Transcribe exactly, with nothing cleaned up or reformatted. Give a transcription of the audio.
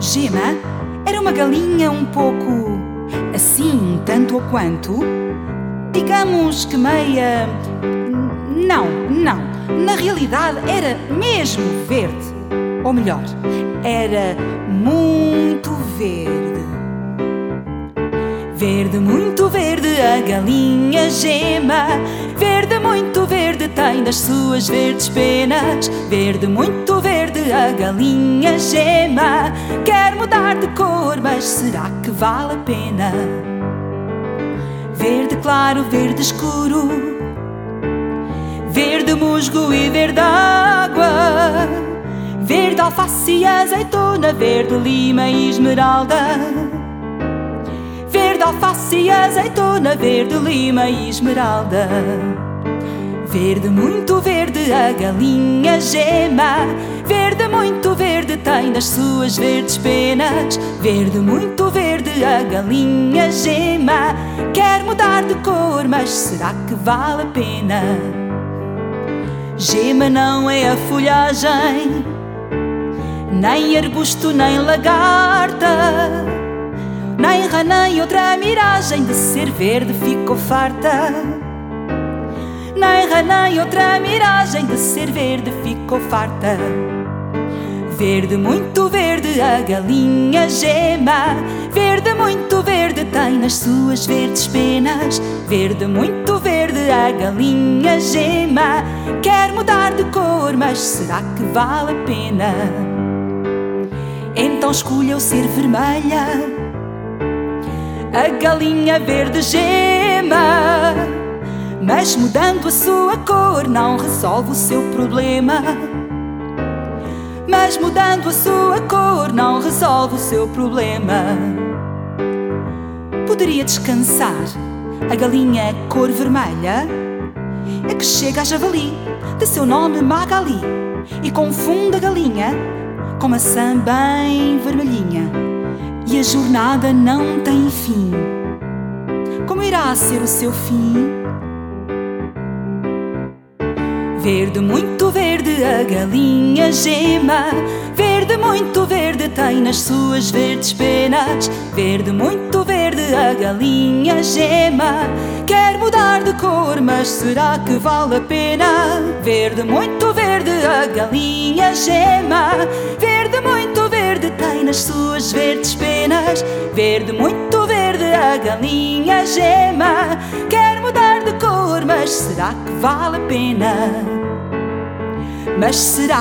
Gema era uma galinha um pouco assim, tanto ou quanto, digamos que meia... Não, não, na realidade era mesmo verde. Ou melhor, era muito verde. Verde, muito verde, a galinha Gema. Verde, muito verde, tem das suas verdes penas. Verde, muito verde, a galinha Gema. Quer mudar de cor, mas será que vale a pena? Verde claro, verde escuro, verde musgo e verde água, verde alface e azeitona, verde lima e esmeralda. Verde alface e azeitona, verde lima e esmeralda. Verde, muito verde, a galinha Gema. Verde, muito verde, tem das suas verdes penas. Verde, muito verde, a galinha Gema. Quer mudar de cor, mas será que vale a pena? Gema não é a folhagem, nem arbusto, nem lagarta, nem rã, nem outra miragem. De ser verde ficou farta. Nem rã, nem outra miragem. De ser verde ficou farta. Verde, muito verde, a galinha Gema. Verde, muito verde, tem nas suas verdes penas. Verde, muito verde, a galinha Gema. Quer mudar de cor, mas será que vale a pena? Então escolheu ser vermelha, a galinha verde Gema. Mas mudando a sua cor não resolve o seu problema. Mas mudando a sua cor não resolve o seu problema. Poderia descansar a galinha cor vermelha. É que chega a javali, de seu nome Magali, e confunde a galinha com maçã bem vermelhinha. E a jornada não tem fim. Como irá ser o seu fim? Verde, muito verde, a galinha Gema. Verde, muito verde, tem nas suas verdes penas. Verde, muito verde, a galinha Gema. Quer mudar de cor, mas será que vale a pena? Verde, muito verde, a galinha Gema. Verde, muito verde, tem nas suas verdes penas. Verde, muito verde, a galinha Gema. Quer mudar de cor, mas será que vale a pena? Mas será